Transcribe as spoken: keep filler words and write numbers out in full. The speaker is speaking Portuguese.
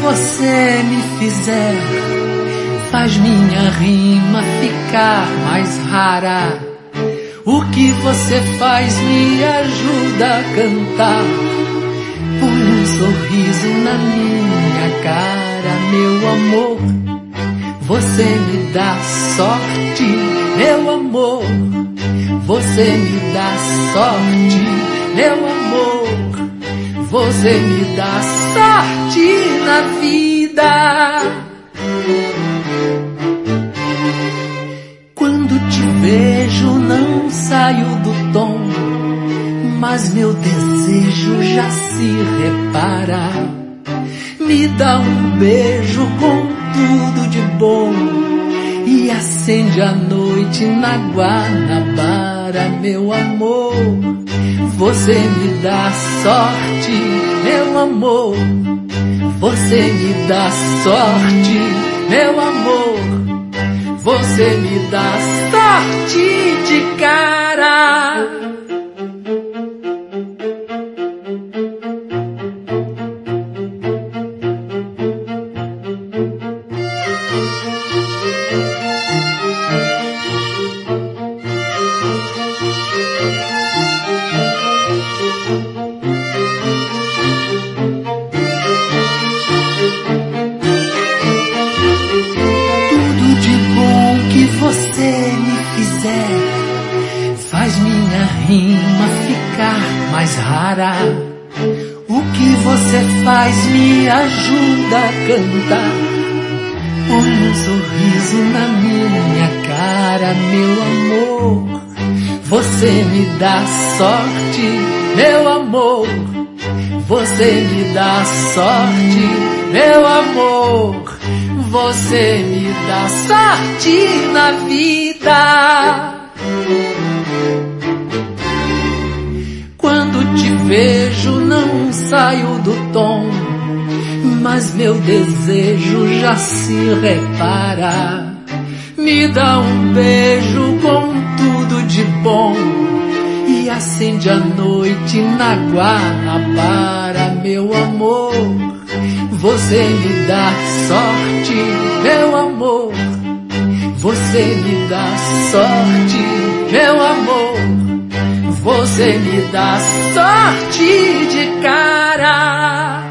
você me fizer faz minha rima ficar mais rara. O que você faz me ajuda a cantar. Põe um sorriso na minha cara, meu amor. Você me dá sorte, meu amor. Você me dá sorte, meu amor. Você me dá sorte na vida. Quando te vejo não saio do tom, mas meu desejo já se repara. Me dá um beijo com tudo de bom e acende a noite na Guanabara, meu amor. Você me dá sorte, meu amor. Você me dá sorte, meu amor. Você me dá sorte de cara. Faz minha rima ficar mais rara. O que você faz me ajuda a cantar. Põe um sorriso na minha cara, meu amor. Você me dá sorte, meu amor. Você me dá sorte, meu amor. Você me dá sorte na vida. Quando te vejo não saio do tom, mas meu desejo já se repara. Me dá um beijo com tudo de bom e acende a noite na Guanabara, meu amor. Você me dá sorte, meu amor. Você me dá sorte, meu amor. Você me dá sorte de cara.